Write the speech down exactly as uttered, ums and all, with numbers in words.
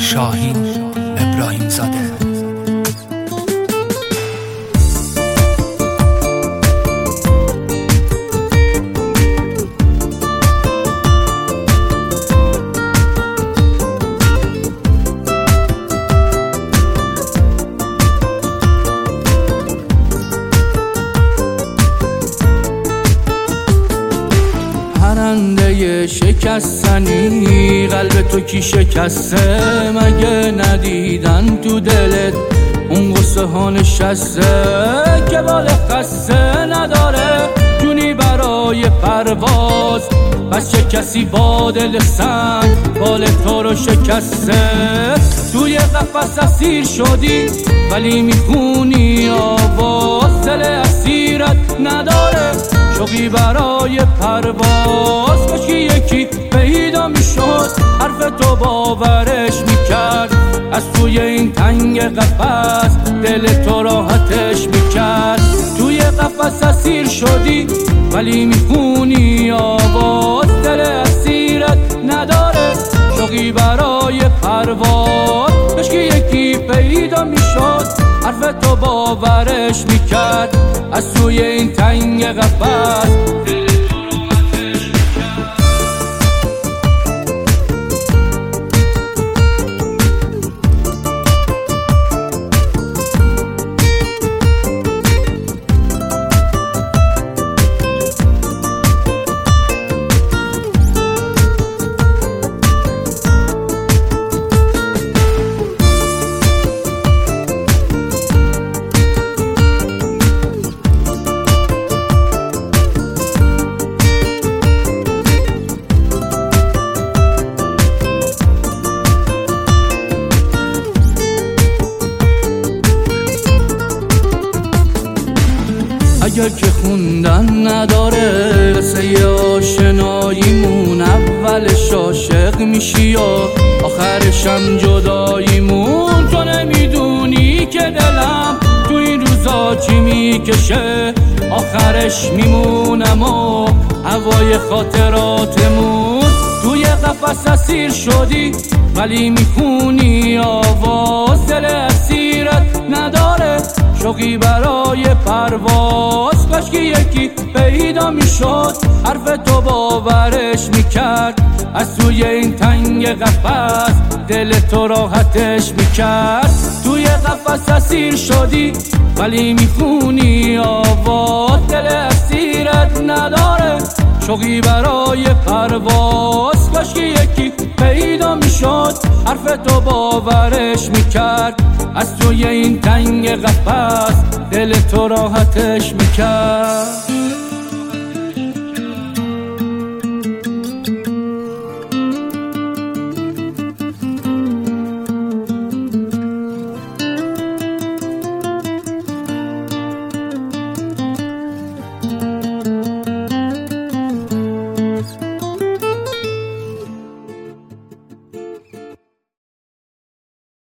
شاهین ابراهیم زاده. پرنده شکستنی قلب تو کی شکسته؟ مگه ندیدن تو دلت اون غصه ها نشسته که بال خسته نداره جونی برای پرواز؟ بس چه کسی با دل سنگ بال تو رو شکسته؟ توی قفس اسیر شدی ولی میخونی آواز، دل اسیرت نداره شوقی برای پرواز. کاش یکی پیدا میشد حرف تو باورش میکرد، از توی این تنگ قفس دل تو راحتش میکرد. توی قفس اسیر شدی ولی میخونی آواز، دل اسیرت نداره شوقی برای پرواز. کاش یکی پیدا میشد حرف تو باورش میکرد، از توی این تنگ قفس دل تو راحتش میکرد. اگر که خوندن نداره قصه آشناییمون، اولش عاشق میشی یا آخرشم جداییمون. تو نمیدونی که دلم تو این روزا چی میکشه، آخرش میمونم و هوای خاطراتمون. توی قفس اسیر شدی ولی میخونی آواز، دل اسیرت نداره شوقی برای پرواز. کاش که یکی پیدا میشد حرف تو باورش میکرد، از توی این تنگ قفس دل تو راحتش میکرد. توی قفس اسیر شدی ولی میخونی آواز، دل اسیرت نداره شوقی برای پرواز. کاش که یکی پیدا میشد حرف تو باورش میکرد، از توی این تنگ قفس دل تو راحتش میکرد.